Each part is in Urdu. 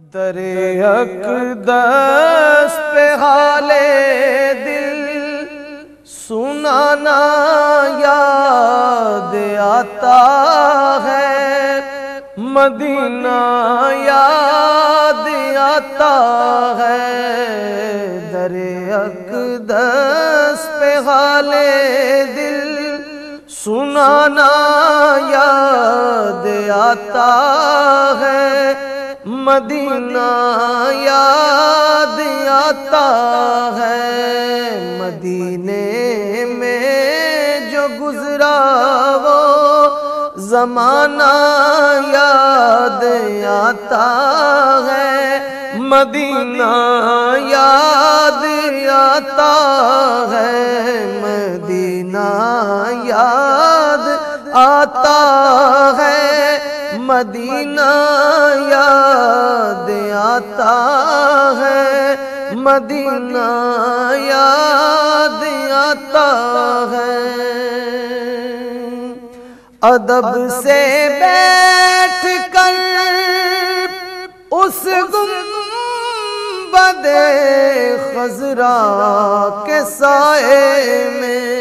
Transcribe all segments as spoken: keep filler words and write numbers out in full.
در اقدس پہ حال دل سنانا یاد آتا ہے، مدینہ یاد آتا ہے۔ در اقدس پہ حال دل سنانا یاد آتا ہے، مدینہ یاد آتا ہے۔ مدینے میں جو گزرا وہ زمانہ یاد آتا ہے، مدینہ یاد آتا ہے، مدینہ یاد آتا ہے، مدینہ یاد آتا ہے، مدینہ یاد آتا ہے۔ ادب سے بیٹھ کر اس گنبد خضرا کے سائے میں،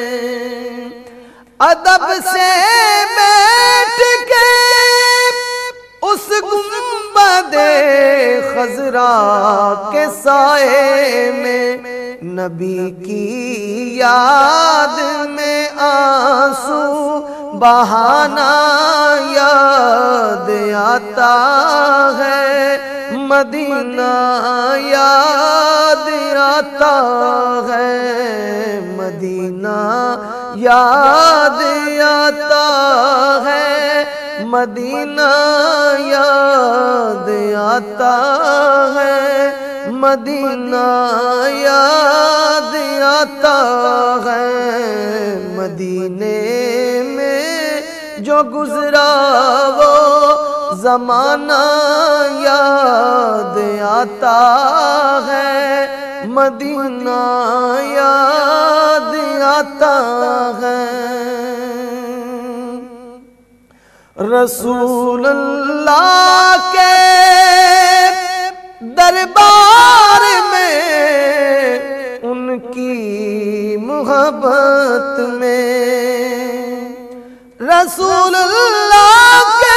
ادب سے بیٹھ کے اس گنبد خضرا کے سائے میں، نبی کی یاد میں آنسو بہانا یاد آتا ہے، مدینہ یاد آتا ہے، مدینہ یاد آتا ہے، مدینہ یاد آتا ہے، مدینہ یاد آتا ہے۔ مدینے میں جو گزرا وہ زمانہ یاد آتا ہے، مدینہ یاد آتا ہے۔ رسول اللہ کے دربار میں ان کی محبت میں، رسول اللہ کے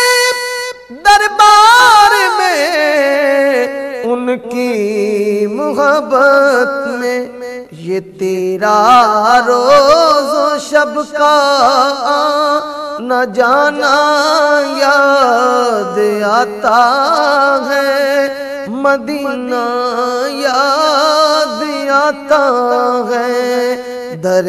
دربار میں ان کی محبت میں، یہ تیرا روز و شب کا نہ جانا یاد آتا ہے، مدینہ یاد آتا ہے۔ در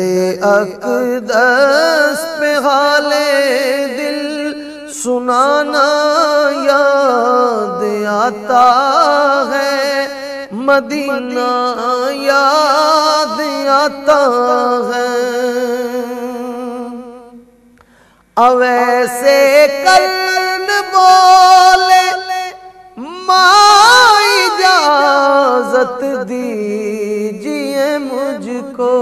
اقدس پہ حال دل سنانا یاد آتا ہے، مدینہ یاد آتا ہے۔ اویسے کرن بولے ماں اجازت دیجئے مجھ کو،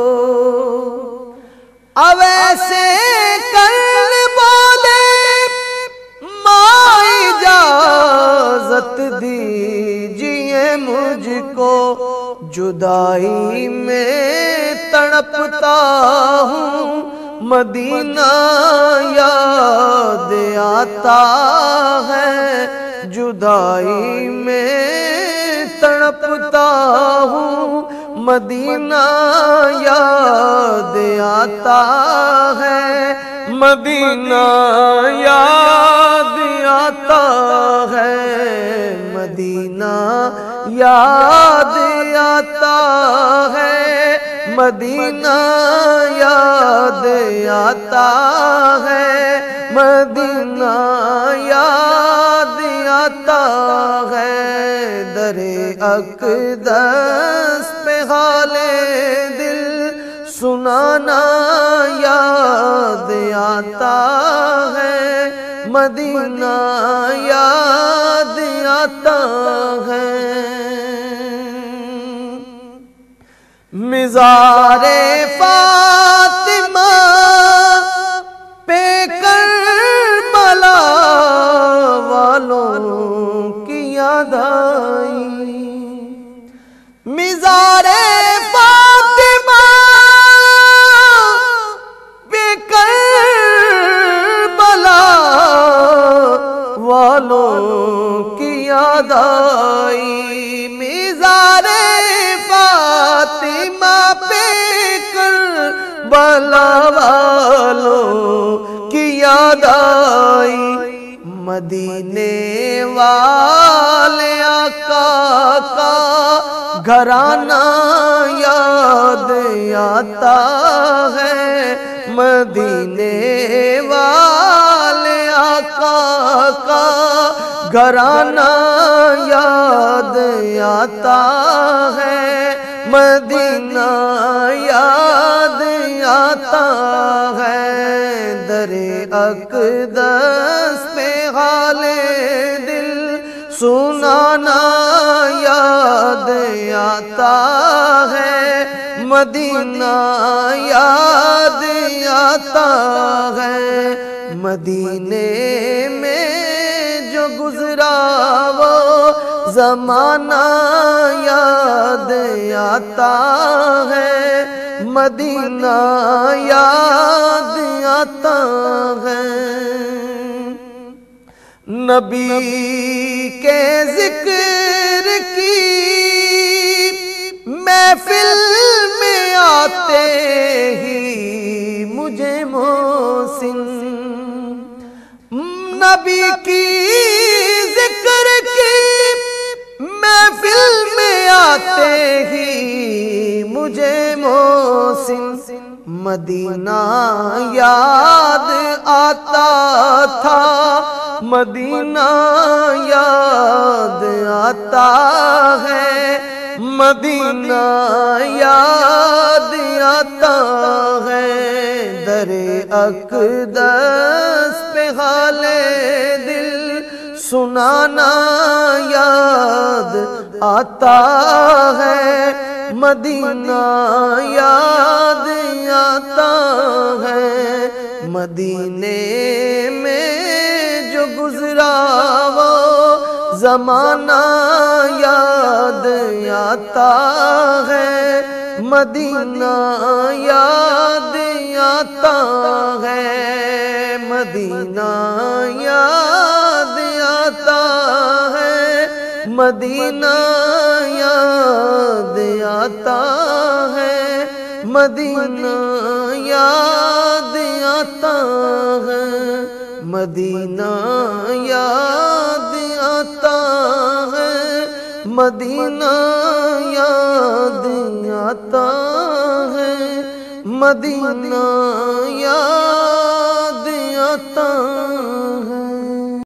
اویسے کرن بولے ماں اجازت دیجئے مجھ کو، جدائی میں تڑپتا ہوں، مدینہ یاد آتا ہے، جدائی میں تڑپتا ہوں، مدینہ یاد آتا ہے، مدینہ یاد آتا ہے، مدینہ یاد آتا ہے، مدینہ یاد آتا ہے، مدینہ یاد آتا ہے۔ در اقدس پہ حال دل سنانا یاد آتا ہے، مدینہ یاد آتا ہے۔ مزار فاطمہ پہ کربلا والوں کی یاد آئی، مزار فاطمہ پہ کربلا والوں کی یاد آئی، مزار فاطمہ پہ کربلا والوں کی یاد آئی، مدینے والے آقا کا گھرانہ یاد آتا ہے، مدینے والے آقا کا گھرانہ یاد آتا ہے، مدینہ یاد آتا ہے، در اقدس پہ حال دل سنانا یاد آتا ہے، مدینہ یاد آتا ہے، مدینے میں جو گزرا وہ زمانہ یاد آتا ہے، مدینہ یاد آتا ہے، نبی کے ذکر کی محفل میں آتے ہی مجھے محسن، نبی کی ذکر کی محفل میں آتے ہی مجھے محسن، مدینہ یاد آتا تھا، مدینہ یاد آتا ہے، مدینہ یاد آتا ہے، در اقدس پہ حال دل سنانا یاد آتا ہے، مدینہ یاد آتا ہے، مدینے میں جو گزرا وہ زمانہ یاد آتا ہے، مدینہ یاد آتا ہے، مدینہ یاد آتا ہے، مدینہ یاد آتا ہے، مدینہ یاد آتا ہے، مدینہ یاد آتا ہے، مدینہ یاد آتا ہے، مدینہ یاد